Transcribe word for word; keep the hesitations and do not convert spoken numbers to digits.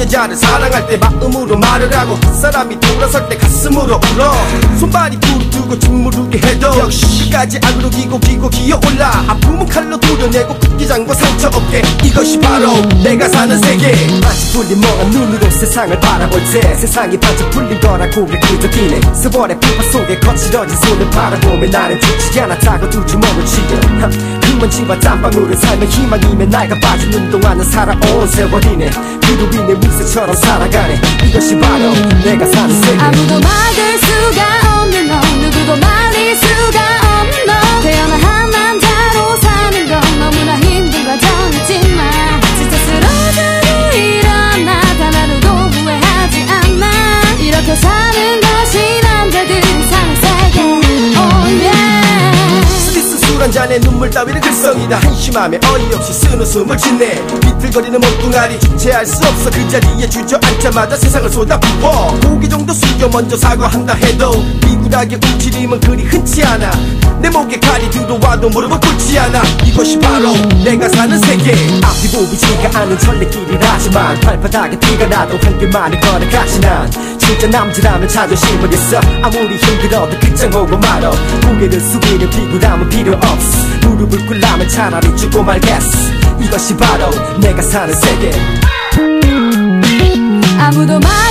자를 사랑할 때 마음으로 말을 하고 그 사람이 돌아설 때 가슴으로 울어. 손발이 부르고 짓무르게 해도 역시 끝까지 악으로 기고 기고 기어올라. 아픔은 칼로 도려내고 국기장과 상처 없게. 이것이 바로 내가 사는 세계. 반짝 풀린 멍한 눈으로 세상을 바라볼 때 세상이 반짝 풀린 거라 고개 끄덕이네. 세월의 풍파 속에 거칠어진 손을 바라보며 나는 죽지 않았다고 두 주먹을 쥐게. 흙먼지와 땀방울은 삶의 희망이며 나이가 빠지는 동안은 살아온 세월이네. 그로 인해 미소처럼 살아가네. 이것이 바로 내가 사는 세계. 아무도 막을 수가 없는 너, 누구도 말릴 수가 없는 너. 태어나 한 남자로 사는 건 너무나 힘들고 정했지만 진짜 쓰러져도 일어나 단 하루도 후회하지 않아. 이렇게 사는 것이 남자들이 사는 세계. Oh yeah. 스미스 술 한 잔에 눈물 따위는 글썽이다. 한심함에 어이없이 쓴 웃음을 짓네. 비틀거리는 몸뚱아리 주체할 수 없어. 그 자리에 주저앉자마자 세상을 쏟아부어. 고개 정도 숙여 먼저 사과한다 해도 비굴하게 움츠림은 그리 흔치 않아. 내 목에 칼이 들어와도 무릎은 꿇지 않아. 이것이 바로 내가 사는 세계. 앞이 보이지가 않은 천리길이라지만 발바닥에 피가 나도 한 길만을 걸어가지. 난 진짜 남자라면 자존심을 있어. 아무리 힘들어도 끝장 오고 말어. 고개를 숙이는 비굴함은 필요 없어. 무릎을 꿇라면 차라리 죽고 말겠어. 이것이 바로 내가 사는 세계. 아무도 말